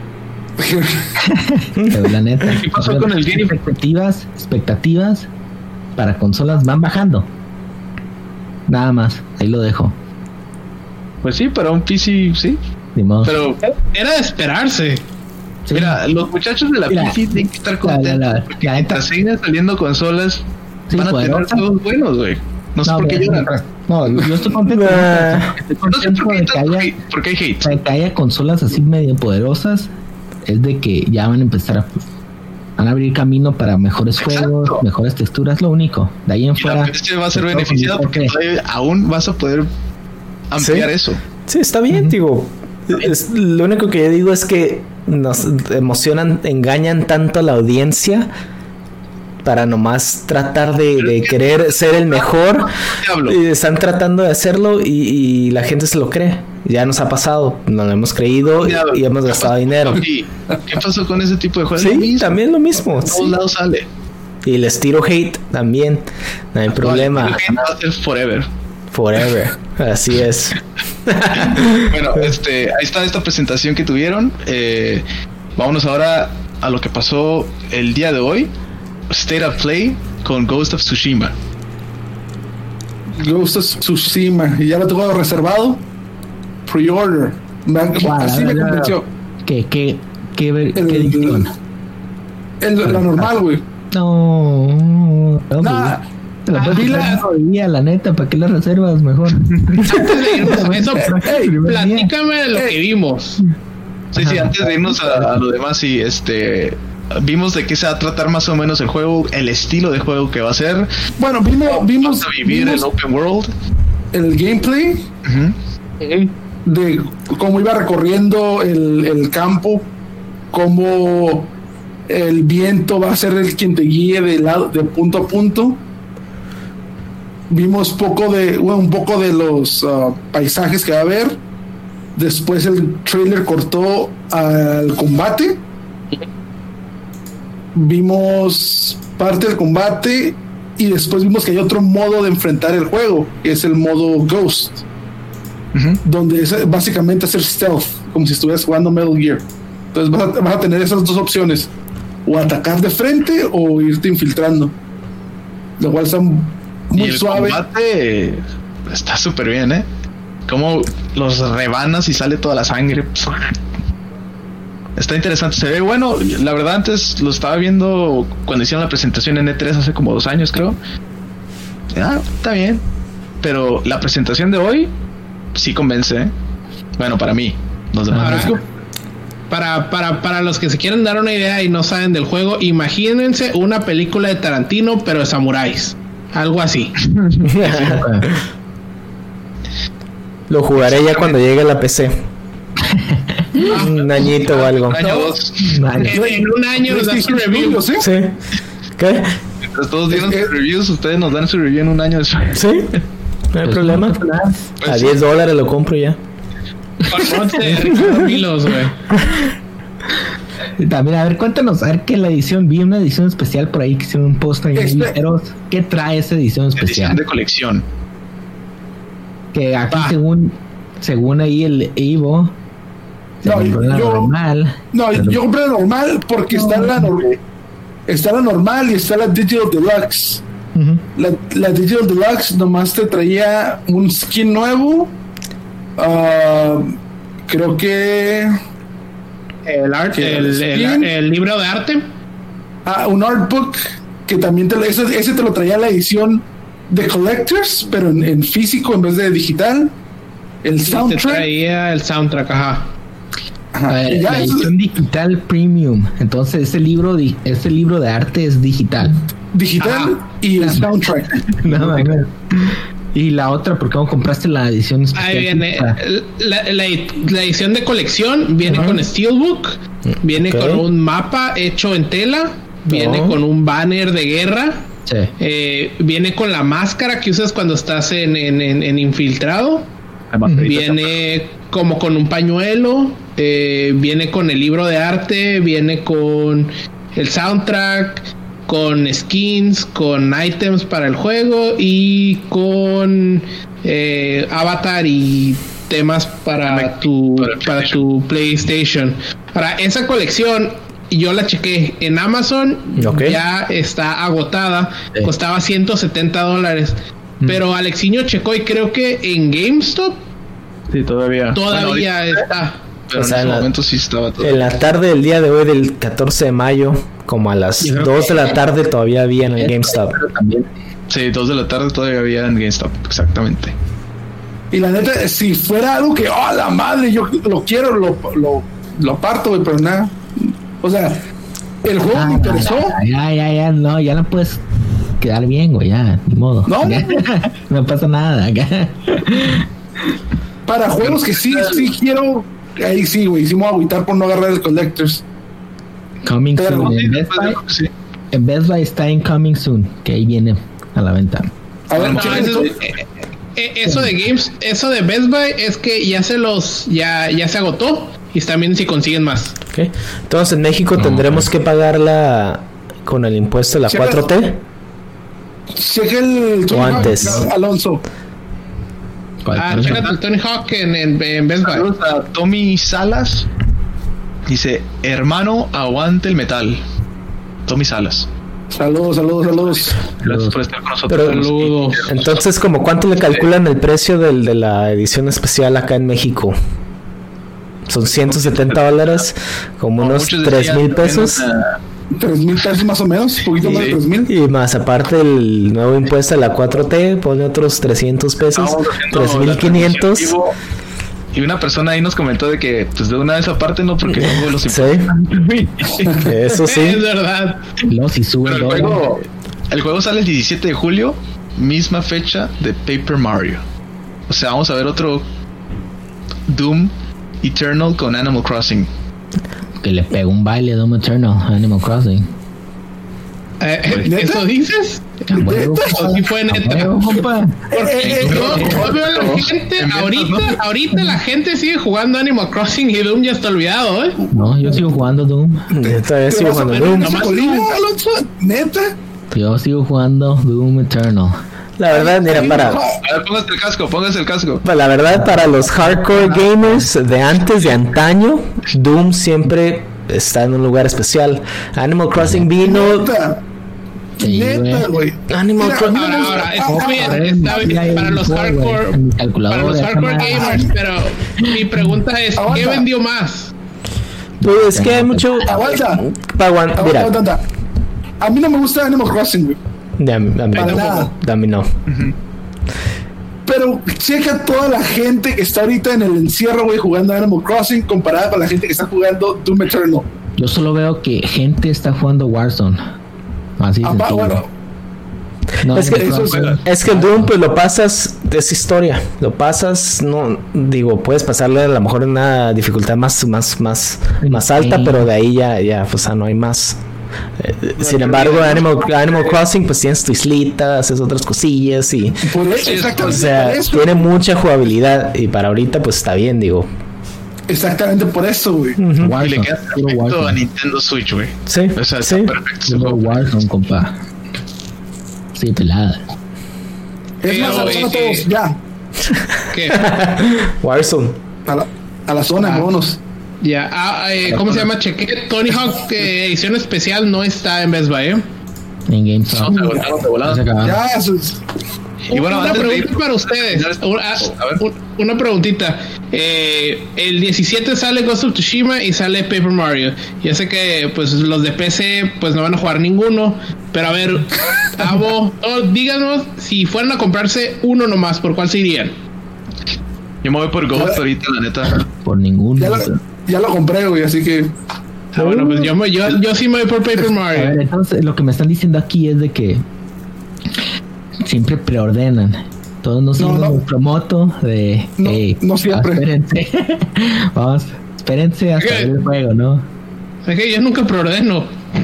Pero la neta. ¿Qué pasó con el game? Expectativas, expectativas para consolas van bajando. Nada más, ahí lo dejo. Pues sí, para un P C, sí. Pero era de esperarse. Sí. Mira, los muchachos de la Mira, P C tienen que estar contentos. La, la, la, porque mientras siguen saliendo consolas, sí, van a tener juegos buenos, güey. No sé no, por qué lloran. No, yo estoy contento. estoy contento no sé por qué, de que haya, porque hay hate. De que haya consolas así medio poderosas. Es de que ya van a empezar a... Van a abrir camino para mejores Exacto. juegos, mejores texturas, lo único. De ahí en y fuera... Este va a ser beneficiado porque aún vas a poder ampliar ¿Sí? eso. Sí, está bien, uh-huh. digo... Es, lo único que yo digo es que nos emocionan, engañan tanto a la audiencia para nomás tratar de, de querer ser el mejor. Y están tratando de hacerlo y, y la gente se lo cree. Ya nos ha pasado, nos lo hemos creído y, y hemos gastado dinero. ¿Qué pasó con ese tipo de juegos? Sí, lo también lo mismo. De todos sí. lados sale. Y les tiro hate también, no hay no, problema. El hate va a ser forever. Forever, así es. Bueno, este, ahí está esta presentación que tuvieron. Eh, vámonos ahora a lo que pasó el día de hoy. State of Play con Ghost of Tsushima. Ghost of Tsushima, y ya lo tengo reservado. Pre-order. Me, así me convenció. ¿Qué, qué, qué, el, qué edición? El, el, la normal, güey. No, no, Nada. Te la puedes comprar un día, la neta, ¿para qué la reservas mejor? Antes de irnos a eso, hey, platícame de lo hey. que vimos. Sí, sí, antes de irnos a, a lo demás, sí, este... vimos de qué se va a tratar más o menos el juego, el estilo de juego que va a ser. Bueno, vimos... vimos a vivir vimos el open world. El gameplay uh-huh. de cómo iba recorriendo el, el campo, cómo el viento va a ser el quien te guíe de, lado, de punto a punto. Vimos poco de, bueno, un poco de los uh, paisajes que va a haber. Después el trailer cortó al combate. Vimos parte del combate y después vimos que hay otro modo de enfrentar el juego, que es el modo Ghost, uh-huh. donde es básicamente hacer stealth, como si estuvieras jugando Metal Gear. Entonces vas a, vas a tener esas dos opciones, o atacar de frente o irte infiltrando, lo cual está muy y el suave. Combate está súper bien, ¿eh? Como los rebanas y sale toda la sangre. Está interesante, se ve bueno. La verdad, antes lo estaba viendo cuando hicieron la presentación en E tres hace como dos años, creo. Ah, está bien. Pero la presentación de hoy sí convence, ¿eh? Bueno, para mí. Los demás. Para, para, para los que se quieren dar una idea y no saben del juego, imagínense una película de Tarantino, pero de samuráis. Algo así. Lo jugaré ya cuando llegue a la P C. Un añito o algo. Un año o dos. Vale. En, en un año nos dan su review. ¿Sí? Sí. ¿Qué? Mientras todos dieron sus reviews, ustedes nos dan su review en un año después. Sí. No hay pues problema. Pues a diez dólares lo compro ya. También, a ver, cuéntanos, a ver qué la edición, vi una edición especial por ahí que hicieron un post ahí. Este, ¿qué trae esa edición especial? Edición de colección. Que aquí ah. según según ahí el Evo no, yo, la normal. No, pero... yo compré la normal porque no. está la normal, está la normal y está la Digital Deluxe. Uh-huh. La, la Digital Deluxe nomás te traía un skin nuevo. Uh, creo que el art, el, el, el, el libro de arte. Ah, un artbook que también te, ese, ese te lo traía la edición de Collectors, pero en, en físico en vez de digital. El sí, soundtrack. Te traía el soundtrack, ajá. ajá. Ver, la edición es... digital premium. Entonces ese libro, ese libro de arte es digital. Digital ajá. y el soundtrack. No, no, no. Y la otra, ¿por qué no compraste la edición especial? Ahí viene la, la, la edición de colección, viene uh-huh. con Steelbook, viene okay. con un mapa hecho en tela, viene uh-huh. con un banner de guerra, sí. eh, viene con la máscara que usas cuando estás en, en, en, en infiltrado, uh-huh. viene como con un pañuelo, eh, viene con el libro de arte, viene con el soundtrack, con skins, con items para el juego y con eh, avatar y temas para tu para tu PlayStation. Para esa colección yo la chequé en Amazon, okay. ya está agotada, sí. costaba ciento setenta dólares, mm. pero Alexiño checó y creo que en GameStop sí todavía todavía bueno, está. Pero o sea, en ese momento sí estaba todo. En la tarde del día de hoy, del catorce de mayo, como a las dos de la tarde, todavía había en el GameStop. Sí, dos de la tarde todavía había en GameStop, exactamente. Y la neta, si fuera algo que, oh, la madre, yo lo quiero, lo, lo, lo parto, güey, pero nada. O sea, el juego ah, me interesó. Ya, ya, ya, no, ya no puedes quedar bien, güey, ya, ni modo. No, no pasa nada. Para juegos que sí, sí quiero. Ahí sí, güey, hicimos agüitar por no agarrar el Collectors. Coming Pero, soon. En Best, Buy, sí. en Best Buy está en Coming Soon, que ahí viene a la venta. A ver, no, eso, eh, eh, eso de Games, eso de Best Buy es que ya se los, ya, ya se agotó y también si consiguen más. Okay. Entonces en México no, tendremos okay. que pagarla con el impuesto de la checa, cuatro T. Cheque el o antes. Alonso. Ah, chécate el Tony Hawk en, en, en Best Buy. Saludos a Tommy Salas. Dice, hermano, aguante el metal. Tommy Salas. Saludos, saludos, saludos. Gracias por estar con nosotros. Pero, saludos. Entonces, ¿como cuánto le calculan el precio del, de la edición especial acá en México? Son ciento setenta dólares, como Como unos muchos tres decían, mil pesos. una- Tres mil pesos más o menos, un poquito Sí. más de tres mil. Y más aparte el nuevo impuesto de la cuatro T, pone otros trescientos pesos, Estábamos haciendo tres la mil quinientos. transmisión en vivo, y una persona ahí nos comentó de que, pues de una vez aparte, no, porque luego los Sí, impuestos. eso Es sí. verdad. Luego si sube Pero el el dólar. juego, el juego sale el diecisiete de julio, misma fecha de Paper Mario. O sea, vamos a ver otro Doom Eternal con Animal Crossing. Que le pegó un baile a Doom Eternal, Animal Crossing. Eh, eh, ¿Neta? ¿Eso dices? A huevo, ¿O sí fue a neta? huevo, compa. Porque yo, yo veo a la Pero, gente, en ventas, ahorita, ¿no? ahorita la gente sigue jugando Animal Crossing y Doom ya está olvidado, ¿eh? No, yo sigo jugando Doom. Yo todavía ¿Te sigo vas a jugando poner Doom. en ese colín, Alonso? ¿Neta? Yo sigo jugando Doom Eternal. La verdad, mira, para, A ver, póngase el casco, póngase el casco. la verdad, para los hardcore gamers de antes, de antaño, Doom siempre está en un lugar especial. Animal Crossing vino. Neta. Sí, Neta, güey. Animal Mira, Crossing. a mí me Ahora, gusta- ahora, ah, está ah, bien, está bien para los hardcore, En mi para calculadora, los esa hardcore madre. gamers, pero mi pregunta es, ¿qué Aguanta. vendió más? Pues es que hay mucho. Aguanta. Pa' aguant- Aguanta, Mira, aguanta, aguanta. A mí no me gusta Animal Crossing, güey. de a mí, a mí Para no. nada. De a mí no. Pero checa toda la gente que está ahorita en el encierro, güey, jugando Animal Crossing comparada con la gente que está jugando Doom Eternal. Yo solo veo que gente está jugando Warzone. Así de Ah, va, sencillo. bueno, No, Es que, no, eso no, es- es que Doom, pues lo pasas, es historia. Lo pasas, no, digo, puedes pasarle a lo mejor una dificultad más, más, más, más alta, Sí. pero de ahí ya, ya, pues, o sea, no hay más. Eh, sin embargo, Animal, Animal Crossing, pues tienes tu islita, haces otras cosillas y, por eso, Sí, o exactamente sea, por eso. tiene mucha jugabilidad y para ahorita, pues está bien, digo. Exactamente por eso, güey. Y le Warzone, queda puro perfecto a Warzone. Nintendo Switch, güey. Sí, O sea, sí. está perfecto ese Puro juego. Warzone, compa. Sí, pelada. Es más, a la Eh, zona eh, todos, ya. ¿Qué? Warzone. A la, a la zona, Ah. vámonos. Ya, ah, eh, ¿cómo se llama? Cheque. Tony Hawk eh, edición especial no está en Best Buy, ¿eh? En GameStop. Vamos a volver de volada. Ya se acabaron. Ya, eso es- Y bueno, una antes de pregunta ir- para ustedes. Una, A ver. un- una preguntita. Eh, el diecisiete sale Ghost of Tsushima y sale Paper Mario. Ya sé que pues los de P C pues no van a jugar ninguno. Pero a ver, Abo, oh, díganos si fueran a comprarse uno nomás, ¿por cuál se irían? Yo me voy por Ghost ahorita, la neta. Por ninguno. ya, lo, ya lo compré, güey, así que Ah, bueno, pues yo, me- yo, yo sí me voy por Paper A ver, Mario. entonces lo que me están diciendo aquí es de que siempre preordenan. Todos nos No, siguen no. un promoto de No, hey, no siempre. espérense. Vamos, espérense hasta Ok. ver el juego, ¿no? Es que yo nunca preordeno.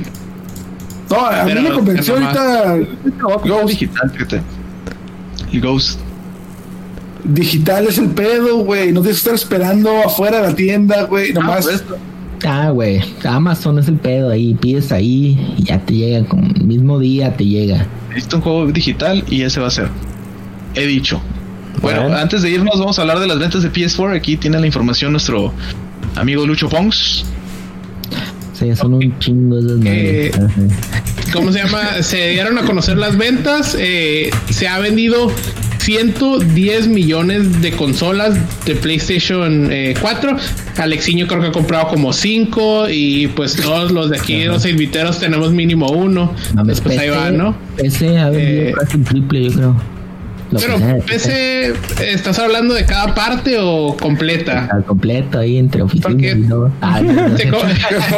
no, a Pero- mí me convenció pero ahorita Ghost. Digital, fíjate. El Ghost. Digital es el pedo, güey. No tienes que estar esperando afuera de la tienda, güey. Nomás. pues, Ah, güey, Amazon es el pedo ahí, pides ahí y ya te llega, con el mismo día te llega. Necesito un juego digital y ese va a ser. He dicho. Bueno, Bueno. antes de irnos vamos a hablar de las ventas de P S cuatro. Aquí tiene la información nuestro amigo Lucho Pongs. Sí, son un chingo de esas Eh, madres. Ajá. ¿Cómo se llama? Se dieron a conocer las ventas. eh, se ha vendido ciento diez millones de consolas de PlayStation eh, cuatro. Alexiño creo que ha comprado como cinco. Y pues todos los de aquí, los inviteros, tenemos mínimo uno. Mames, Pues ahí va, ¿no? P C ha vendido Eh, casi un triple, yo creo. Lo Pero que sea, P C, ¿estás hablando de cada parte o completa? al completo ahí entre oficinas Porque- y todo. Ah, no, no, Se no. co-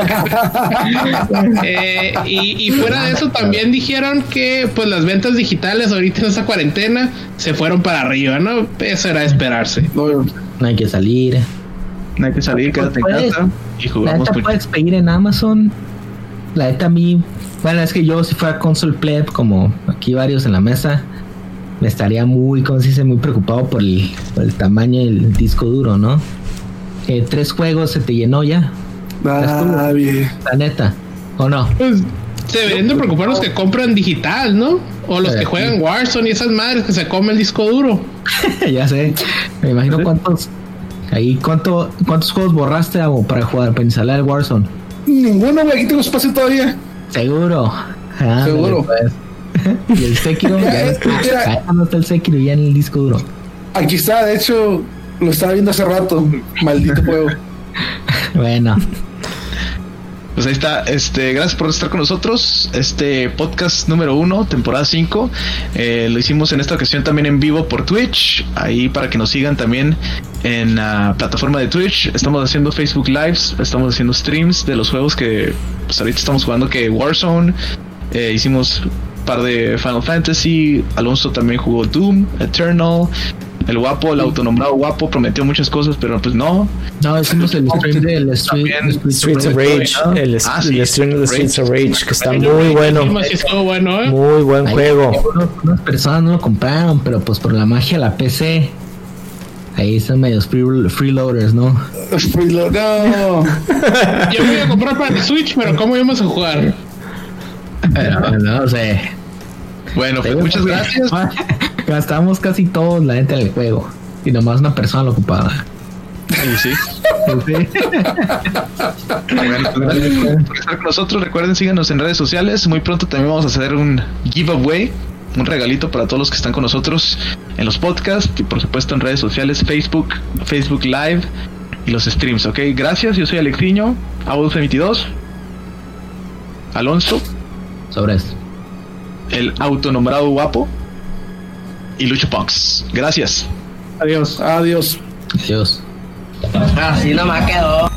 Eh, y, y fuera de eso también dijeron que pues las ventas digitales ahorita en esta cuarentena se fueron para arriba, ¿no? Eso era de esperarse. No, No hay que salir. No hay que salir, quédate en Puedes- casa y La jugamos neta mucho. puedes pedir en Amazon. La neta a mí, bueno, es que yo si fuera console pleb, como aquí varios en la mesa, me estaría muy, como se dice, muy preocupado por el, por el tamaño del disco duro, ¿no? Eh, tres juegos se te llenó ya, ah, bien. la neta, ¿o no? Pues se deberían de preocupar los que compran digital, ¿no? O los Eh, que juegan Warzone y esas madres que se comen el disco duro. Ya sé, me imagino cuántos, ahí, cuánto, cuántos juegos borraste Abo, para jugar, para instalar el Warzone. Ninguno, güey. Aquí tengo espacio todavía. Seguro. Ándale, Seguro. pues. Y el Sekiro, ya no está, Mira. ya no está el Sekiro ya en el disco duro. Aquí está, de hecho, lo estaba viendo hace rato. Maldito juego. Bueno. Pues ahí está, este, gracias por estar con nosotros. Este podcast número uno, temporada cinco, eh, lo hicimos en esta ocasión también en vivo por Twitch. Ahí para que nos sigan también en la plataforma de Twitch. Estamos haciendo Facebook Lives, estamos haciendo streams de los juegos que pues ahorita estamos jugando, que Warzone, eh, hicimos un par de Final Fantasy, Alonso también jugó Doom, Eternal. El guapo, el autonombrado guapo, prometió muchas cosas, pero pues no. No, hicimos el stream del Street, Streets of Rage. ¿No? El, ah, sí, el stream de Streets of Rage, que está muy bueno. bueno ¿eh? Muy buen Ahí, juego. Unas personas no lo compraron, pero pues por la magia de la P C. Ahí están medios free, freeloaders, ¿no? Freeload, no. Yo voy a comprar para el Switch, pero ¿cómo íbamos a jugar? Pero, no sé. Bueno, pues muchas gracias. Gastamos casi todos la gente del juego y nomás una persona lo ocupaba. Sí, sí. sí. Bueno, pues gracias por estar con nosotros. Recuerden, síganos en redes sociales. Muy pronto también vamos a hacer un giveaway, un regalito para todos los que están con nosotros en los podcasts y por supuesto en redes sociales, Facebook, Facebook Live y los streams, ¿ok? Gracias, yo soy Alexiño, Abus veintidós, Alonso, sobre eso, el autonombrado guapo y Lucho Punks. Gracias. Adiós. Adiós. Adiós. Así no me quedó.